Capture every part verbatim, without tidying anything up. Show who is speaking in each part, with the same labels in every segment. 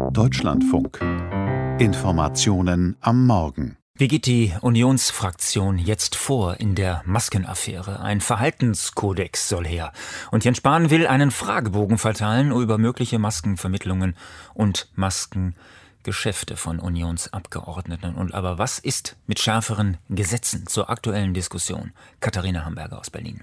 Speaker 1: Deutschlandfunk. Informationen am Morgen.
Speaker 2: Wie geht die Unionsfraktion jetzt vor in der Maskenaffäre? Ein Verhaltenskodex soll her. Und Jens Spahn will einen Fragebogen verteilen über mögliche Maskenvermittlungen und Maskengeschäfte von Unionsabgeordneten. Und aber was ist mit schärferen Gesetzen zur aktuellen Diskussion? Katharina Hamburger aus Berlin.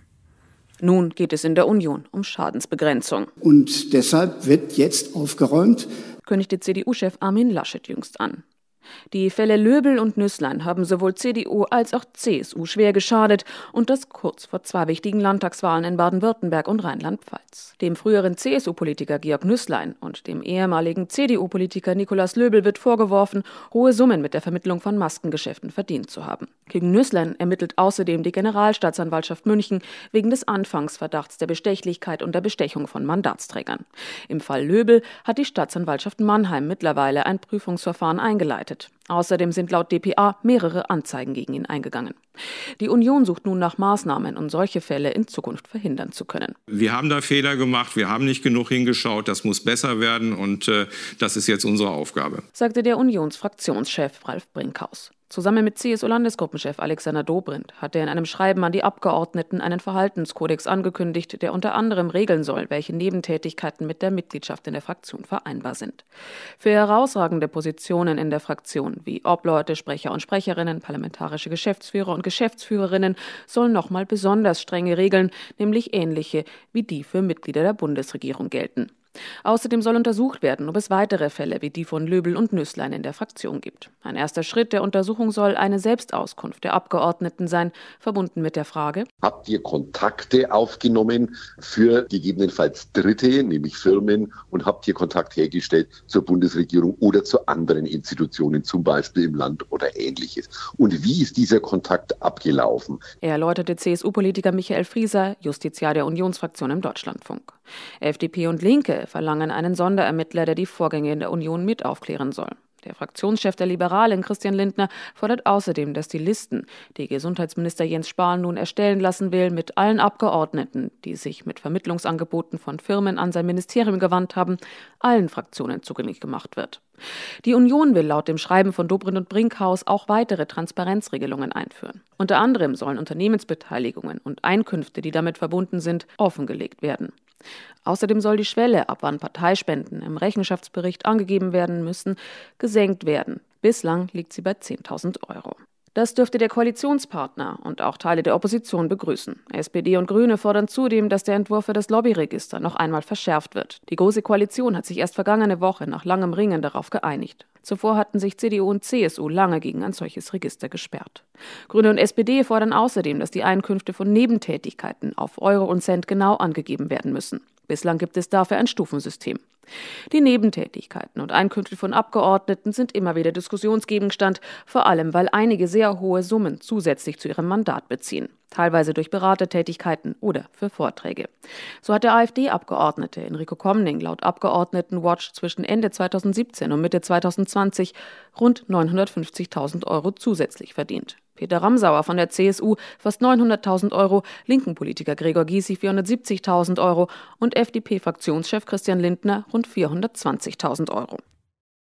Speaker 3: Nun geht es in der Union um Schadensbegrenzung.
Speaker 4: Und deshalb wird jetzt aufgeräumt,
Speaker 3: kündigte C D U-Chef Armin Laschet jüngst an. Die Fälle Löbel und Nüßlein haben sowohl C D U als auch C S U schwer geschadet und das kurz vor zwei wichtigen Landtagswahlen in Baden-Württemberg und Rheinland-Pfalz. Dem früheren C S U-Politiker Georg Nüßlein und dem ehemaligen C D U-Politiker Nikolaus Löbel wird vorgeworfen, hohe Summen mit der Vermittlung von Maskengeschäften verdient zu haben. Gegen Nüßlein ermittelt außerdem die Generalstaatsanwaltschaft München wegen des Anfangsverdachts der Bestechlichkeit und der Bestechung von Mandatsträgern. Im Fall Löbel hat die Staatsanwaltschaft Mannheim mittlerweile ein Prüfungsverfahren eingeleitet. Außerdem sind laut d p a mehrere Anzeigen gegen ihn eingegangen. Die Union sucht nun nach Maßnahmen, um solche Fälle in Zukunft verhindern zu können.
Speaker 5: Wir haben da Fehler gemacht, wir haben nicht genug hingeschaut, das muss besser werden und äh, das ist jetzt unsere Aufgabe,
Speaker 3: sagte der Unionsfraktionschef Ralf Brinkhaus. Zusammen mit C S U-Landesgruppenchef Alexander Dobrindt hat er in einem Schreiben an die Abgeordneten einen Verhaltenskodex angekündigt, der unter anderem regeln soll, welche Nebentätigkeiten mit der Mitgliedschaft in der Fraktion vereinbar sind. Für herausragende Positionen in der Fraktion wie Obleute, Sprecher und Sprecherinnen, parlamentarische Geschäftsführer und Geschäftsführerinnen sollen nochmal besonders strenge Regeln, nämlich ähnliche wie die für Mitglieder der Bundesregierung gelten. Außerdem soll untersucht werden, ob es weitere Fälle wie die von Löbel und Nüßlein in der Fraktion gibt. Ein erster Schritt der Untersuchung soll eine Selbstauskunft der Abgeordneten sein, verbunden mit der Frage:
Speaker 6: Habt ihr Kontakte aufgenommen für gegebenenfalls Dritte, nämlich Firmen, und habt ihr Kontakt hergestellt zur Bundesregierung oder zu anderen Institutionen, zum Beispiel im Land oder Ähnliches? Und wie ist dieser Kontakt abgelaufen?
Speaker 3: Erläuterte C S U-Politiker Michael Frieser, Justiziar der Unionsfraktion im Deutschlandfunk. F D P und Linke verlangen einen Sonderermittler, der die Vorgänge in der Union mit aufklären soll. Der Fraktionschef der Liberalen, Christian Lindner, fordert außerdem, dass die Listen, die Gesundheitsminister Jens Spahn nun erstellen lassen will, mit allen Abgeordneten, die sich mit Vermittlungsangeboten von Firmen an sein Ministerium gewandt haben, allen Fraktionen zugänglich gemacht wird. Die Union will laut dem Schreiben von Dobrindt und Brinkhaus auch weitere Transparenzregelungen einführen. Unter anderem sollen Unternehmensbeteiligungen und Einkünfte, die damit verbunden sind, offengelegt werden. Außerdem soll die Schwelle, ab wann Parteispenden im Rechenschaftsbericht angegeben werden müssen, gesenkt werden. Bislang liegt sie bei zehntausend Euro. Das dürfte der Koalitionspartner und auch Teile der Opposition begrüßen. S P D und Grüne fordern zudem, dass der Entwurf für das Lobbyregister noch einmal verschärft wird. Die Große Koalition hat sich erst vergangene Woche nach langem Ringen darauf geeinigt. Zuvor hatten sich C D U und C S U lange gegen ein solches Register gesperrt. Grüne und S P D fordern außerdem, dass die Einkünfte von Nebentätigkeiten auf Euro und Cent genau angegeben werden müssen. Bislang gibt es dafür ein Stufensystem. Die Nebentätigkeiten und Einkünfte von Abgeordneten sind immer wieder Diskussionsgegenstand, vor allem weil einige sehr hohe Summen zusätzlich zu ihrem Mandat beziehen, teilweise durch Beratertätigkeiten oder für Vorträge. So hat der AfD-Abgeordnete Enrico Komning laut Abgeordnetenwatch zwischen Ende zweitausendsiebzehn und Mitte zweitausendzwanzig rund neunhundertfünfzigtausend Euro zusätzlich verdient. Peter Ramsauer von der C S U fast neunhunderttausend Euro, Linken-Politiker Gregor Gysi vierhundertsiebzigtausend Euro und F D P-Fraktionschef Christian Lindner rund vierhundertzwanzigtausend Euro.